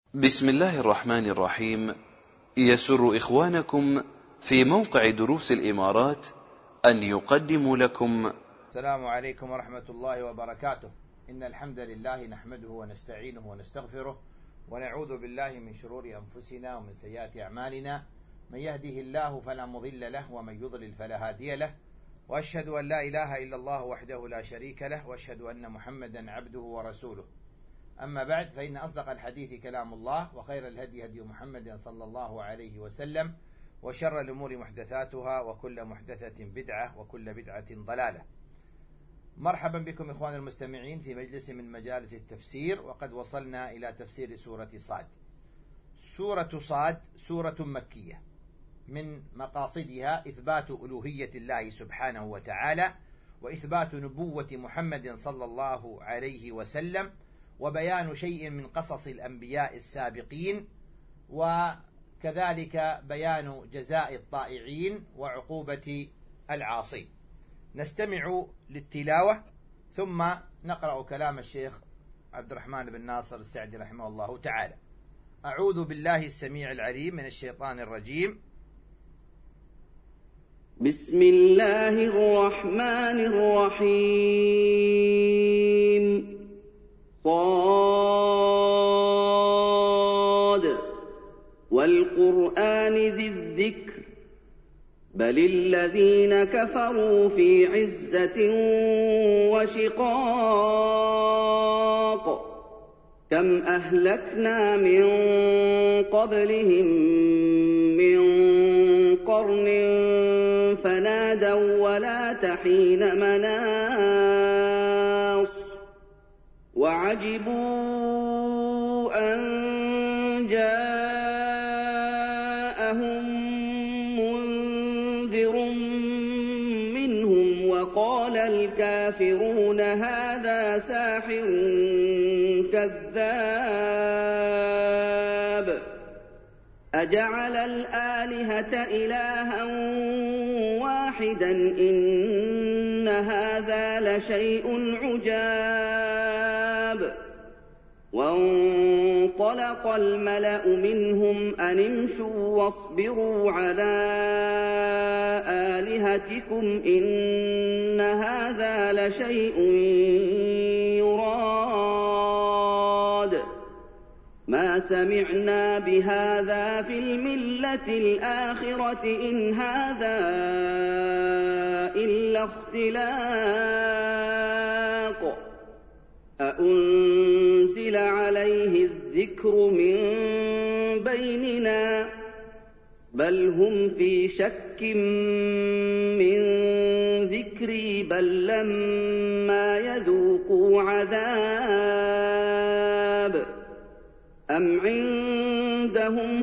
بسم الله الرحمن الرحيم. يسر إخوانكم في موقع دروس الإمارات أن يقدموا لكم السلام عليكم ورحمة الله وبركاته. إن الحمد لله نحمده ونستعينه ونستغفره ونعوذ بالله من شرور أنفسنا ومن سيئات أعمالنا. من يهده الله فلا مضل له ومن يضلل فلا هادي له، وأشهد أن لا إله إلا الله وحده لا شريك له، وأشهد أن محمدا عبده ورسوله. أما بعد، فإن أصدق الحديث كلام الله، وخير الهدي هدي محمد صلى الله عليه وسلم، وشر الأمور محدثاتها، وكل محدثة بدعة، وكل بدعة ضلالة. مرحبا بكم إخوان المستمعين في مجلس من مجالس التفسير، وقد وصلنا إلى تفسير سورة صاد. سورة صاد سورة مكية، من مقاصدها إثبات ألوهية الله سبحانه وتعالى، وإثبات نبوة محمد صلى الله عليه وسلم، وبيان شيء من قصص الأنبياء السابقين، وكذلك بيان جزاء الطائعين وعقوبة العاصين. نستمع للتلاوة ثم نقرأ كلام الشيخ عبد الرحمن بن ناصر السعدي رحمه الله تعالى. أعوذ بالله السميع العليم من الشيطان الرجيم. بسم الله الرحمن الرحيم. صاد والقرآن ذي الذكر بل الذين كفروا في عزة وشقاق كم أهلكنا من قبلهم من قرن فنادوا ولا تحين مناص وعجبوا أن جاءهم منذر منهم وقال الكافرون هذا ساحر كذاب أجعل الآلهة إلها واحدا إن هذا لشيء عجاب وانطلق الملأ منهم أن امشوا واصبروا على آلهتكم إن هذا لشيء يراد ما سمعنا بهذا في الملة الآخرة إن هذا إلا اختلاق أأنزل عليه الذكر من بيننا بل هم في شك من ذكري بل لما يذوقوا عذاب أم عندهم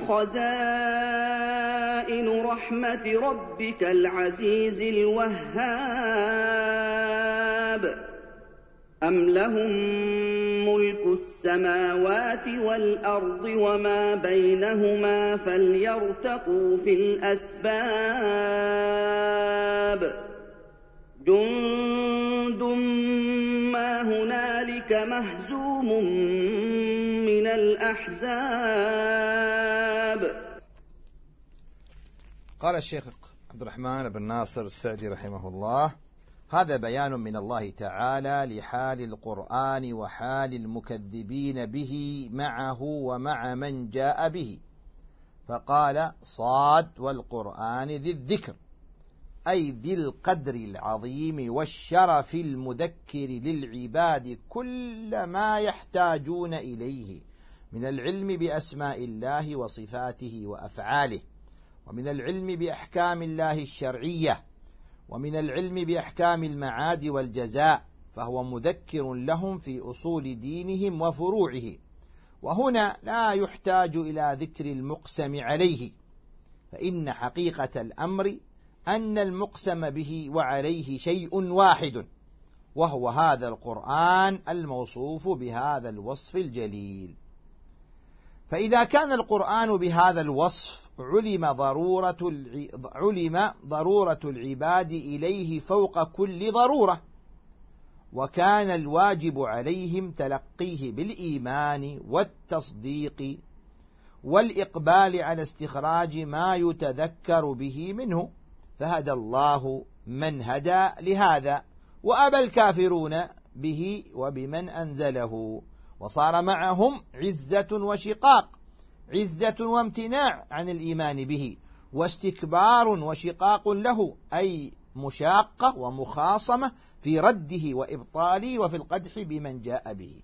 خزائن رحمة ربك العزيز الوهاب أم لهم ملك السماوات والأرض وما بينهما فليرتقوا في الأسباب جند ما هنالك مهزوم من الأحزاب. قال الشيخ عبد الرحمن بن ناصر السعدي رحمه الله: هذا بيان من الله تعالى لحال القرآن وحال المكذبين به معه ومع من جاء به، فقال: صاد والقرآن ذي الذكر، أي ذي القدر العظيم والشرف المذكر للعباد كل ما يحتاجون إليه من العلم بأسماء الله وصفاته وأفعاله، ومن العلم بأحكام الله الشرعية، ومن العلم بأحكام المعاد والجزاء، فهو مذكر لهم في أصول دينهم وفروعه. وهنا لا يحتاج إلى ذكر المقسم عليه، فإن حقيقة الأمر أن المقسم به وعليه شيء واحد، وهو هذا القرآن الموصوف بهذا الوصف الجليل. فإذا كان القرآن بهذا الوصف علم ضرورة العباد إليه فوق كل ضرورة، وكان الواجب عليهم تلقيه بالإيمان والتصديق والإقبال على استخراج ما يتذكر به منه، فهدى الله من هدى لهذا، وأبى الكافرون به وبمن أنزله، وصار معهم عزة وشقاق، عزة وامتناع عن الإيمان به، واستكبار وشقاق له، أي مشاقة ومخاصمة في رده وإبطاله وفي القدح بمن جاء به.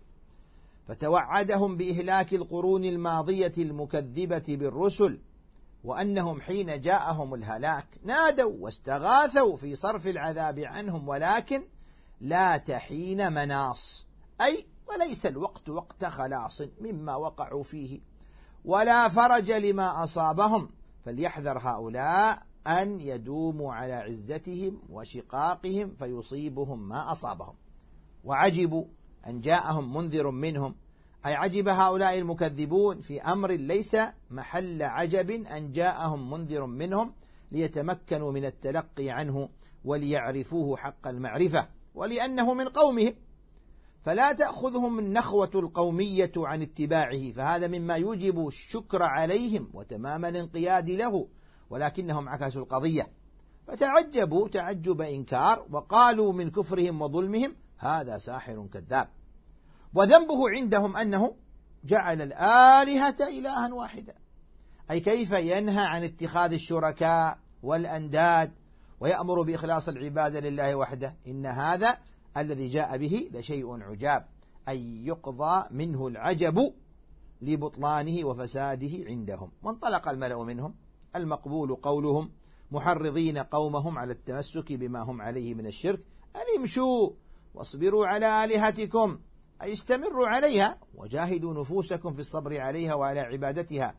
فتوعدهم بإهلاك القرون الماضية المكذبة بالرسل، وأنهم حين جاءهم الهلاك نادوا واستغاثوا في صرف العذاب عنهم، ولكن لا تحين مناص، أي وليس الوقت وقت خلاص مما وقعوا فيه، ولا فرج لما أصابهم، فليحذر هؤلاء أن يدوموا على عزتهم وشقاقهم فيصيبهم ما أصابهم. وعجبوا أن جاءهم منذر منهم، أي عجب هؤلاء المكذبون في أمر ليس محل عجب أن جاءهم منذر منهم ليتمكنوا من التلقي عنه وليعرفوه حق المعرفة، ولأنه من قومهم، فلا تأخذهم النخوة القومية عن اتباعه، فهذا مما يوجب الشكر عليهم وتمام الانقياد له، ولكنهم عكسوا القضية فتعجبوا تعجب إنكار، وقالوا من كفرهم وظلمهم هذا ساحر كذاب. وذنبه عندهم أنه جعل الآلهة إلها واحدا، أي كيف ينهى عن اتخاذ الشركاء والأنداد ويأمر بإخلاص العبادة لله وحده؟ إن هذا الذي جاء به لشيء عجاب، أي يقضى منه العجب لبطلانه وفساده عندهم. وانطلق الملأ منهم، المقبول قولهم محرضين قومهم على التمسك بما هم عليه من الشرك، أن امشوا واصبروا على آلهتكم، أي استمروا عليها وجاهدوا نفوسكم في الصبر عليها وعلى عبادتها،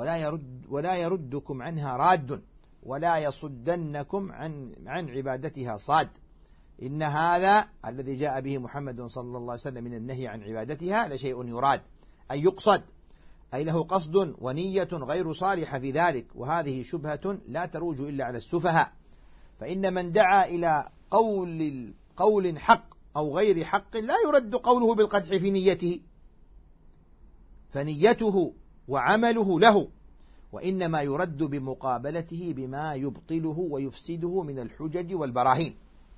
ولا يردكم عنها راد، ولا يصدنكم عن عبادتها صاد. إن هذا الذي جاء به محمد صلى الله عليه وسلم من النهي عن عبادتها لشيء يراد، أي يقصد، أي له قصد ونية غير صالحة في ذلك، وهذه شبهة لا تروج إلا على السفهاء. فإن من دعا إلى قول حق أو غير حق لا يرد قوله بالقدح في نيته، فنيته وعمله له، وإنما يرد بمقابلته بما يبطله ويفسده من الحجج والبراهين.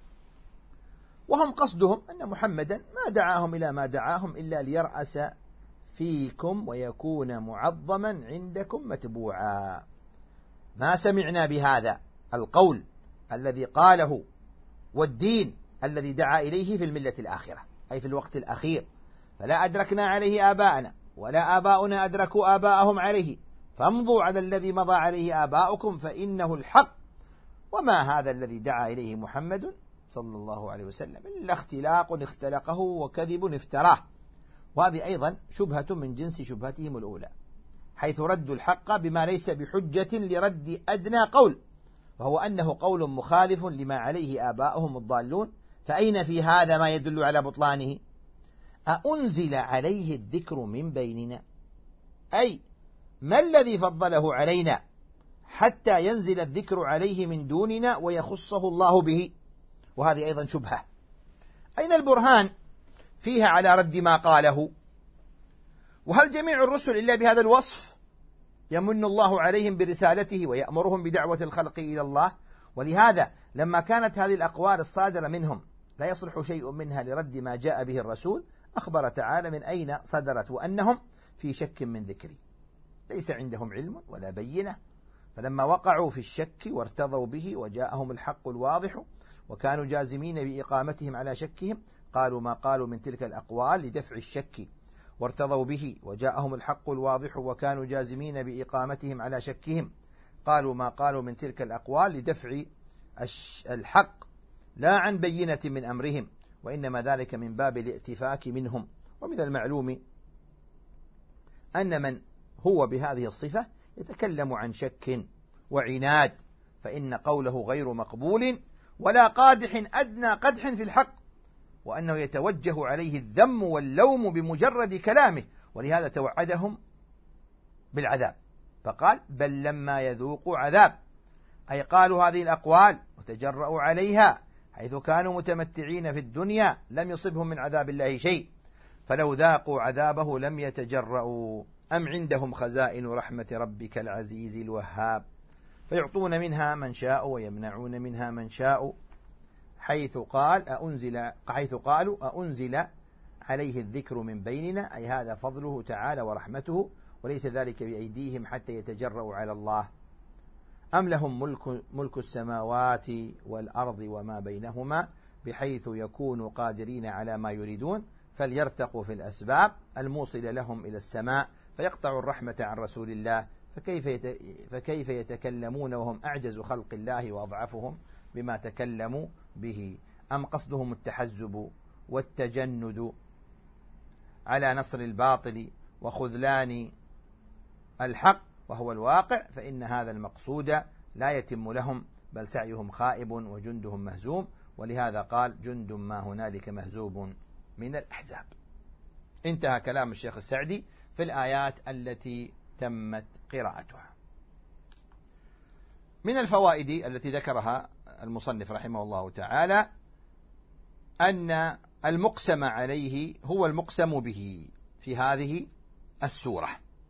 وهم قصدهم أن محمدا ما دعاهم إلى ما دعاهم إلا ليرأس فيكم ويكون معظما عندكم متبوعا. ما سمعنا بهذا القول الذي قاله والدين الذي دعا إليه في الملة الآخرة، أي في الوقت الأخير، فلا أدركنا عليه آباءنا ولا آباؤنا أدركوا آباءهم عليه، فامضوا على الذي مضى عليه آباؤكم فإنه الحق، وما هذا الذي دعا إليه محمد صلى الله عليه وسلم إلا اختلاق اختلقه وكذب افتراه. وهذه أيضا شبهة من جنس شبهتهم الأولى، حيث ردوا الحق بما ليس بحجة لرد أدنى قول، وهو أنه قول مخالف لما عليه آباؤهم الضالون. فأين في هذا ما يدل على بطلانه؟ أأنزل عليه الذكر من بيننا، أي ما الذي فضله علينا حتى ينزل الذكر عليه من دوننا ويخصه الله به؟ وهذه أيضا شبهة. أين البرهان فيها على رد ما قاله؟ وهل جميع الرسل إلا بهذا الوصف؟ يمن الله عليهم برسالته ويأمرهم بدعوة الخلق إلى الله. ولهذا لما كانت هذه الأقوال الصادرة منهم لا يصلح شيء منها لرد ما جاء به الرسول، أخبر تعالى من أين صدرت، وأنهم في شك من ذكري، ليس عندهم علم ولا بينة. فلما وقعوا في الشك وارتضوا به وجاءهم الحق الواضح وكانوا جازمين بإقامتهم على شكهم، قالوا ما قالوا من تلك الأقوال لدفع الشك، وارتضوا به وجاءهم الحق الواضح وكانوا جازمين بإقامتهم على شكهم، قالوا ما قالوا من تلك الأقوال لدفع الحق لا عن بينة من أمرهم، وإنما ذلك من باب الائتفاك منهم. ومن المعلوم أن من هو بهذه الصفة يتكلم عن شك وعناد، فإن قوله غير مقبول ولا قادح أدنى قدح في الحق، وأنه يتوجه عليه الذم واللوم بمجرد كلامه. ولهذا توعدهم بالعذاب، فقال بل لما يذوقوا عذاب، أي قالوا هذه الأقوال وتجرؤوا عليها حيث كانوا متمتعين في الدنيا لم يصبهم من عذاب الله شيء، فلو ذاقوا عذابه لم يتجرؤوا، أم عندهم خزائن رحمة ربك العزيز الوهاب فيعطون منها من شاء ويمنعون منها من شاء حيث قالوا أأنزل عليه الذكر من بيننا أي هذا فضله تعالى ورحمته وليس ذلك بأيديهم حتى يتجرؤوا على الله أم لهم ملك السماوات والأرض وما بينهما بحيث يكونوا قادرين على ما يريدون فليرتقوا في الأسباب الموصلة لهم إلى السماء فيقطعوا الرحمة عن رسول الله فكيف يتكلمون وهم أعجز خلق الله وأضعفهم بما تكلموا به أم قصدهم التحزب والتجند على نصر الباطل وخذلان الحق وهو الواقع فإن هذا المقصود لا يتم لهم بل سعيهم خائب وجندهم مهزوم ولهذا قال جند ما هنالك مهزوب من الأحزاب. انتهى كلام الشيخ السعدي في الآيات التي تمت قراءتها. من الفوائد التي ذكرها المصنف رحمه الله تعالى أن المقسم عليه هو المقسم به في هذه السورة،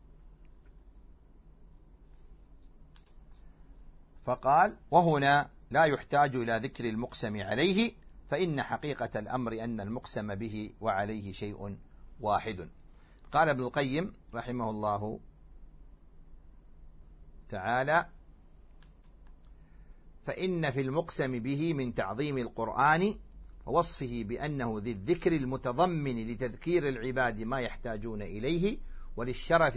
فقال وهنا لا يحتاج إلى ذكر المقسم عليه فإن حقيقة الأمر أن المقسم به وعليه شيء واحد. قال ابن القيم رحمه الله تعالى فإن في المقسم به من تعظيم القرآن ووصفه بأنه ذي الذكر المتضمن لتذكير العباد ما يحتاجون إليه وللشرف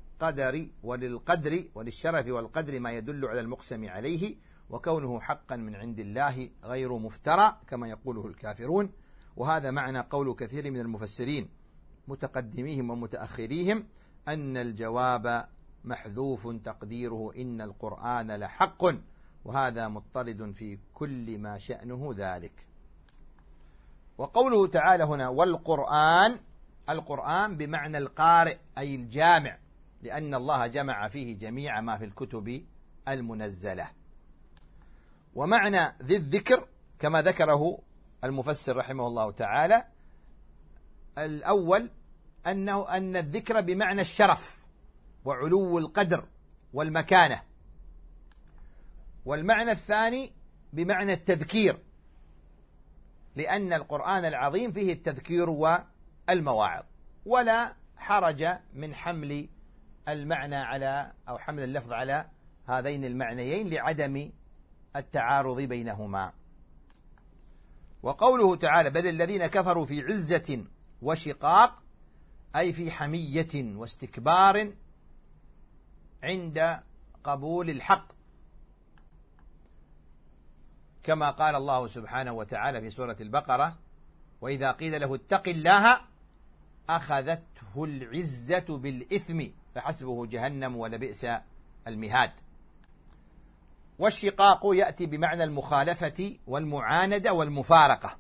والقدر ما يدل على المقسم عليه وكونه حقا من عند الله غير مفترى كما يقوله الكافرون. وهذا معنى قول كثير من المفسرين متقدميهم ومتأخريهم أن الجواب محذوف تقديره إن القرآن لحق وهذا مضطرد في كل ما شأنه ذلك. وقوله تعالى هنا والقرآن، القرآن بمعنى القارئ أي الجامع لأن الله جمع فيه جميع ما في الكتب المنزلة. ومعنى ذي الذكر كما ذكره المفسر رحمه الله تعالى الأول أن الذكر بمعنى الشرف وعلو القدر والمكانة، والمعنى الثاني بمعنى التذكير لأن القرآن العظيم فيه التذكير والمواعظ ولا حرج من حمل المعنى على أو حمل اللفظ على هذين المعنيين لعدم التعارض بينهما. وقوله تعالى بل الذين كفروا في عزة وشقاق أي في حمية واستكبار عند قبول الحق كما قال الله سبحانه وتعالى في سورة البقرة وإذا قيل له اتق الله أخذته العزة بالإثم فحسبه جهنم ولبئس المهاد. والشقاق يأتي بمعنى المخالفة والمعاندة والمفارقة.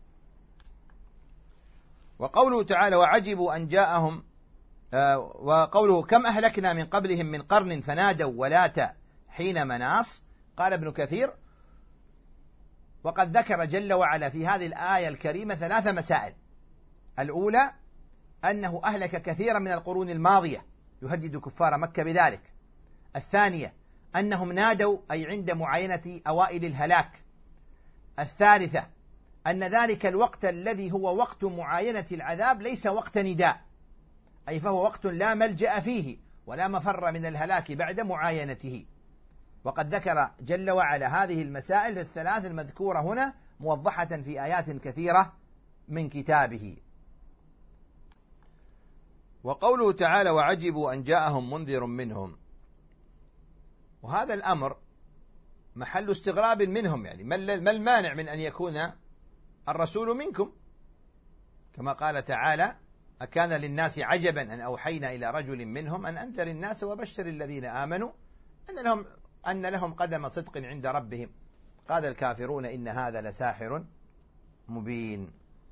وقوله تعالى وعجبوا أن جاءهم وقوله كم أهلكنا من قبلهم من قرن فنادوا ولات حين مناص. قال ابن كثير وقد ذكر جل وعلا في هذه الآية الكريمة 3 مسائل. الأولى أنه أهلك كثيرا من القرون الماضية يهدد كفار مكة بذلك. الثانية أنهم نادوا أي عند معاينة أوائل الهلاك. الثالثة أن ذلك الوقت الذي هو وقت معاينة العذاب ليس وقت نداء أي فهو وقت لا ملجأ فيه ولا مفر من الهلاك بعد معاينته. وقد ذكر جل وعلا هذه المسائل الثلاث المذكورة هنا موضحة في آيات كثيرة من كتابه. وقوله تعالى وعجبوا أن جاءهم منذر منهم، وهذا الأمر محل استغراب منهم، يعني ما المانع من أن يكون الرسول منكم كما قال تعالى أكان للناس عجبا أن أوحينا إلى رجل منهم أن أنذر الناس وبشر الذين آمنوا أن لهم قدم صدق عند ربهم قال الكافرون إن هذا لساحر مبين.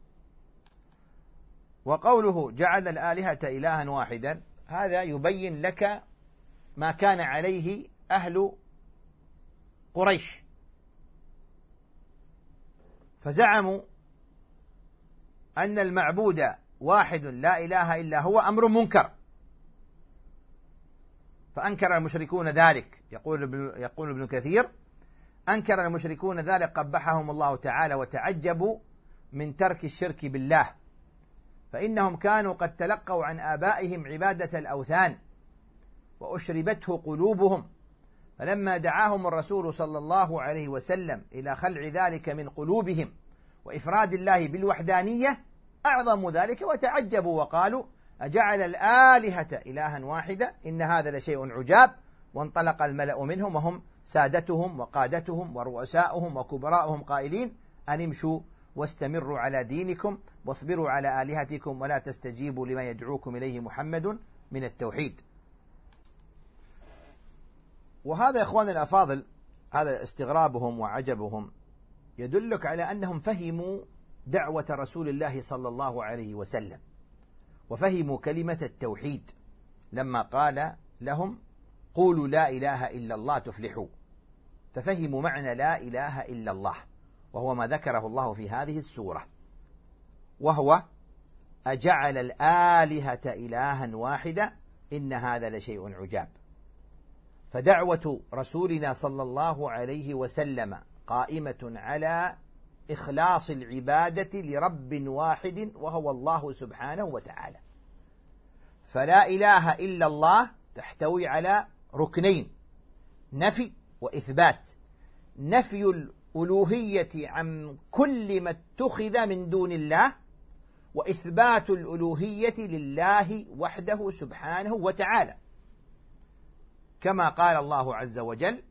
وقوله جعل الآلهة إلها واحدا هذا يبين لك ما كان عليه أهل قريش، فزعموا أن المعبود واحد لا إله إلا هو أمر منكر، فأنكر المشركون ذلك. يقول ابن كثير: أنكر المشركون ذلك قبحهم الله تعالى وتعجبوا من ترك الشرك بالله، فإنهم كانوا قد تلقوا عن آبائهم عبادة الأوثان وأشربته قلوبهم، فلما دعاهم الرسول صلى الله عليه وسلم إلى خلع ذلك من قلوبهم وإفراد الله بالوحدانية أعظموا ذلك وتعجبوا وقالوا: أجعل الآلهة إلها واحدة إن هذا لشيء عجاب. وانطلق الملأ منهم وهم سادتهم وقادتهم ورؤساؤهم وكبراؤهم قائلين: أن امشوا واستمروا على دينكم واصبروا على آلهتكم ولا تستجيبوا لما يدعوكم إليه محمد من التوحيد. وهذا يا إخواني الأفاضل، هذا استغرابهم وعجبهم يدلك على أنهم فهموا دعوة رسول الله صلى الله عليه وسلم، وفهموا كلمة التوحيد لما قال لهم: قولوا لا إله إلا الله تفلحوا. ففهموا معنى لا إله إلا الله، وهو ما ذكره الله في هذه السورة، وهو: أجعل الآلهة إلها واحدة إن هذا لشيء عجاب. فدعوة رسولنا صلى الله عليه وسلم قائمة على إخلاص العبادة لرب واحد وهو الله سبحانه وتعالى. فلا إله إلا الله تحتوي على ركنين: نفي وإثبات. نفي الألوهية عن كل ما اتخذ من دون الله، وإثبات الألوهية لله وحده سبحانه وتعالى، كما قال الله عز وجل: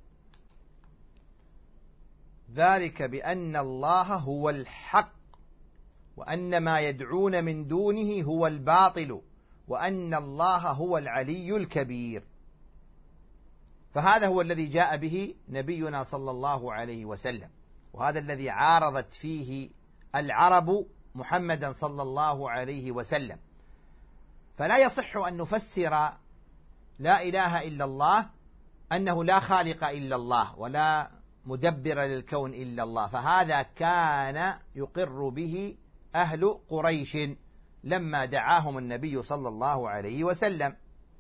ذلك بأن الله هو الحق وأن ما يدعون من دونه هو الباطل وأن الله هو العلي الكبير. فهذا هو الذي جاء به نبينا صلى الله عليه وسلم، وهذا الذي عارضت فيه العرب محمدا صلى الله عليه وسلم. فلا يصح أن نفسر لا إله إلا الله أنه لا خالق إلا الله ولا مدبر للكون إلا الله، فهذا كان يقر به أهل قريش لما دعاهم النبي صلى الله عليه وسلم.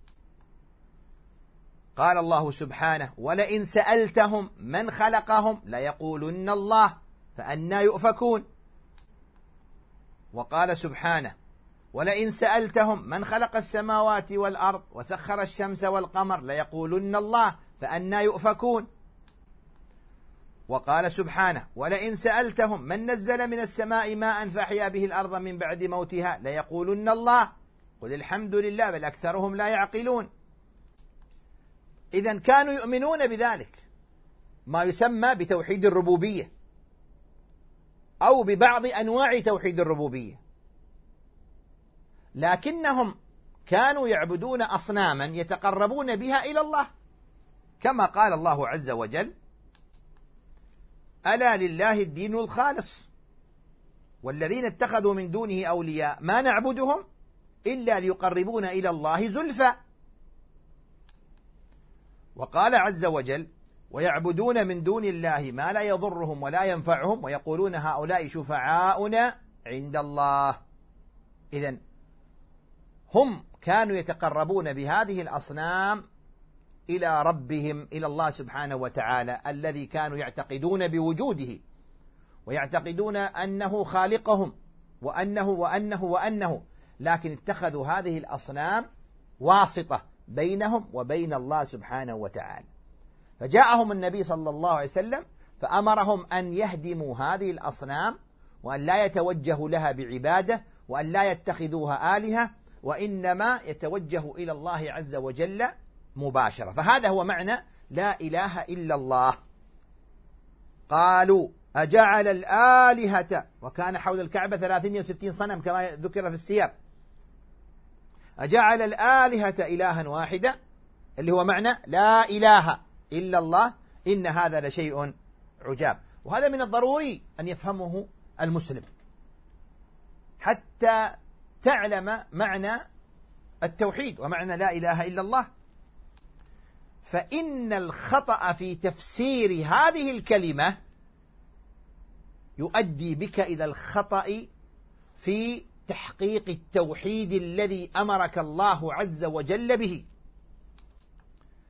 قال الله سبحانه: ولئن سألتهم من خلقهم ليقولن الله فأنى يؤفكون. وقال سبحانه: ولئن سألتهم من خلق السماوات والأرض وسخر الشمس والقمر ليقولن الله فأنى يؤفكون. وقال سبحانه: ولئن سألتهم من نزل من السماء ماء فأحيا به الأرض من بعد موتها ليقولن الله قل الحمد لله بل أكثرهم لا يعقلون. إذن كانوا يؤمنون بذلك، ما يسمى بتوحيد الربوبية أو ببعض أنواع توحيد الربوبية، لكنهم كانوا يعبدون أصناما يتقربون بها إلى الله، كما قال الله عز وجل: ألا لله الدين الخالص والذين اتخذوا من دونه أولياء ما نعبدهم إلا ليقربونا إلى الله زلفى. وقال عز وجل: ويعبدون من دون الله ما لا يضرهم ولا ينفعهم ويقولون هؤلاء شفعاؤنا عند الله. إذن هم كانوا يتقربون بهذه الأصنام إلى ربهم، إلى الله سبحانه وتعالى الذي كانوا يعتقدون بوجوده ويعتقدون أنه خالقهم وأنه، لكن اتخذوا هذه الأصنام واسطة بينهم وبين الله سبحانه وتعالى. فجاءهم النبي صلى الله عليه وسلم فأمرهم أن يهدموا هذه الأصنام وأن لا يتوجهوا لها بعبادة وأن لا يتخذوها آلهة، وإنما يتوجهوا إلى الله عز وجل مباشرة. فهذا هو معنى لا إله إلا الله. قالوا أجعل الآلهة، وكان حول الكعبة 360 صنم كما ذكر في السير، أجعل الآلهة إلها واحدة، اللي هو معنى لا إله إلا الله إن هذا لشيء عجاب. وهذا من الضروري أن يفهمه المسلم حتى تعلم معنى التوحيد ومعنى لا إله إلا الله. فإن الخطأ في تفسير هذه الكلمة يؤدي بك إلى الخطأ في تحقيق التوحيد الذي أمرك الله عز وجل به.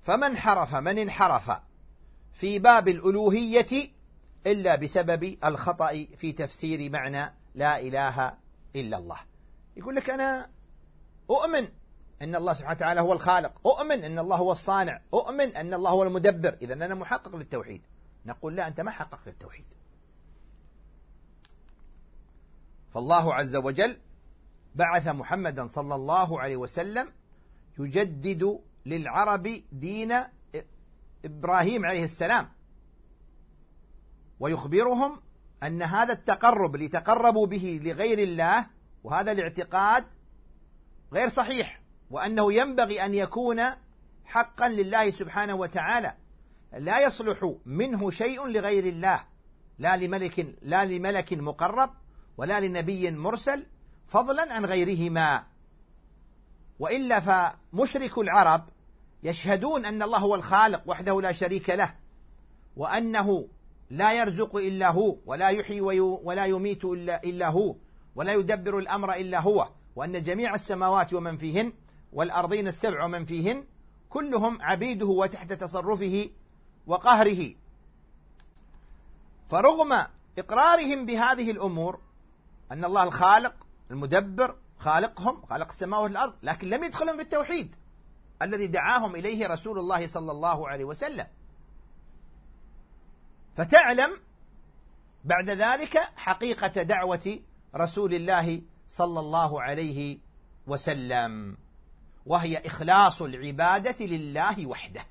من انحرف في باب الألوهية إلا بسبب الخطأ في تفسير معنى لا إله إلا الله. يقول لك أنا أؤمن أن الله سبحانه وتعالى هو الخالق، أؤمن أن الله هو الصانع، أؤمن أن الله هو المدبر، إذا أنا محقق للتوحيد. نقول لا، أنت ما حققت التوحيد. فالله عز وجل بعث محمدا صلى الله عليه وسلم يجدد للعرب دين إبراهيم عليه السلام، ويخبرهم أن هذا التقرب لتقربوا به لغير الله وهذا الاعتقاد غير صحيح، وأنه ينبغي أن يكون حقا لله سبحانه وتعالى، لا يصلح منه شيء لغير الله، لا لملك مقرب ولا لنبي مرسل، فضلا عن غيرهما. وإلا فمشرك العرب يشهدون أن الله هو الخالق وحده لا شريك له، وأنه لا يرزق إلا هو، ولا يحيي ولا يميت إلا هو، ولا يدبر الأمر إلا هو، وأن جميع السماوات ومن فيهن والأرضين السبع ومن فيهن كلهم عبيده وتحت تصرفه وقهره. فرغم إقرارهم بهذه الأمور أن الله الخالق المدبر خالقهم خالق السماوات والأرض، لكن لم يدخلهم في التوحيد الذي دعاهم إليه رسول الله صلى الله عليه وسلم. فتعلم بعد ذلك حقيقة دعوة رسول الله صلى الله عليه وسلم، وهي إخلاص العبادة لله وحده.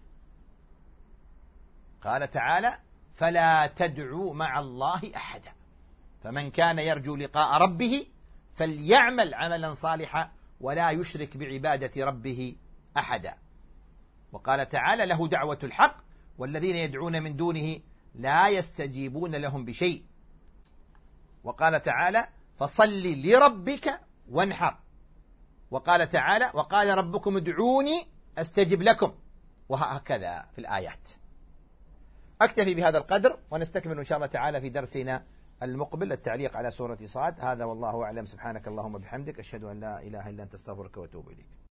قال تعالى: فلا تدعوا مع الله أحدا، فمن كان يرجو لقاء ربه فليعمل عملا صالحا ولا يشرك بعبادة ربه أحدا. وقال تعالى: له دعوة الحق والذين يدعون من دونه لا يستجيبون لهم بشيء. وقال تعالى: فصل لربك وانحر. وقال تعالى: وقال ربكم ادعوني أستجب لكم، وهكذا في الآيات. أكتفي بهذا القدر، ونستكمل إن شاء الله تعالى في درسنا المقبل التعليق على سورة صاد. هذا والله أعلم. سبحانك اللهم وبحمدك، أشهد أن لا إله إلا أنت، أستغفرك وأتوب إليك.